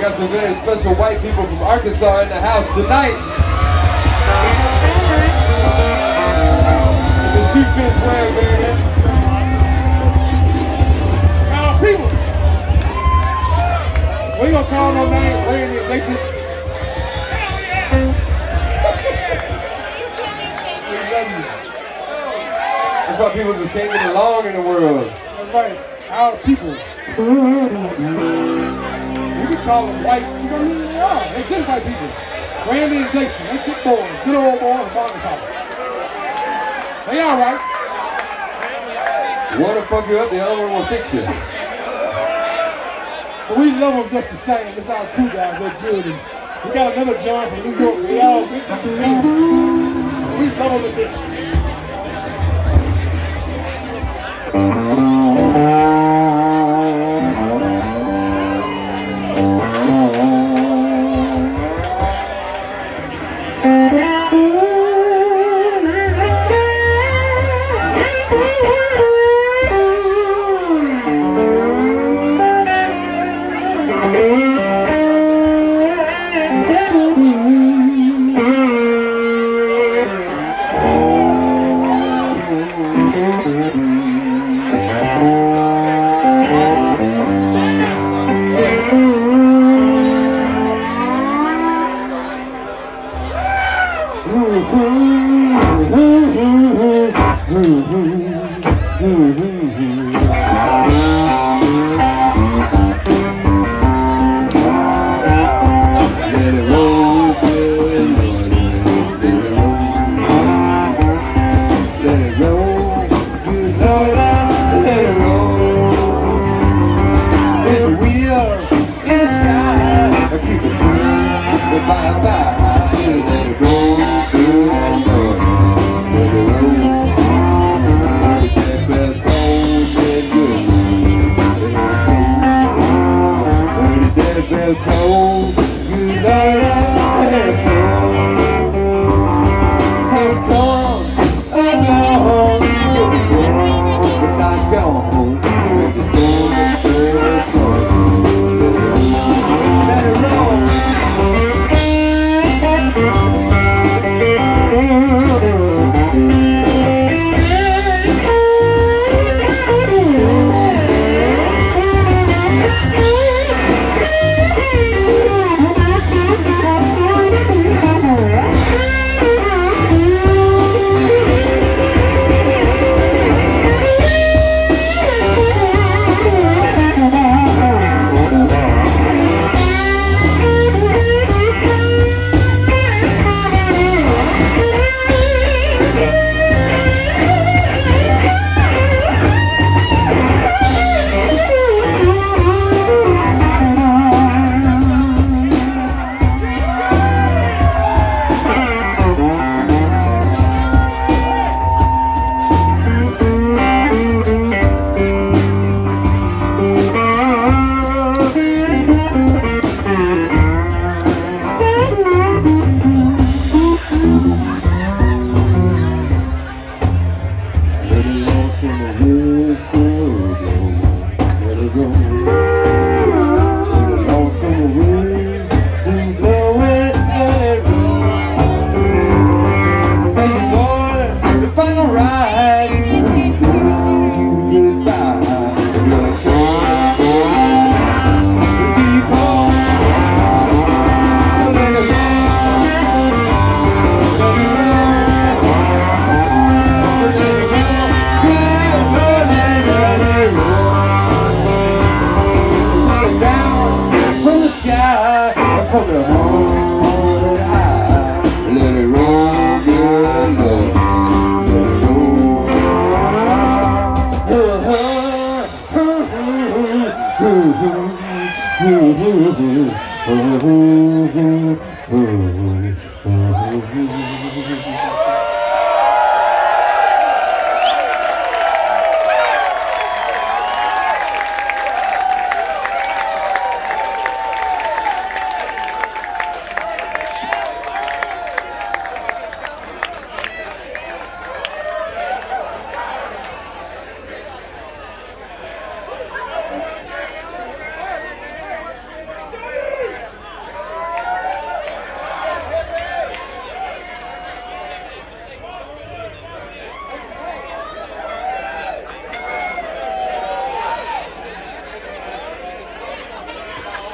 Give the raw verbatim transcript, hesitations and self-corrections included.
got some very special white people from Arkansas in the house tonight. The shoot fits wearing, man. Now, people, we gonna call no name, Randy and Jason. That's why people just can't get along in the world. That's right, our people. You can call them white, you know who they are. They're good white people. Randy and Jason, they good boys, good old boys from Arkansas. They all right. One will fuck you up, the other one will fix you. But we love them just the same. It's our crew guys, they're good. And we got another John from New York. We all, we, we love them to death.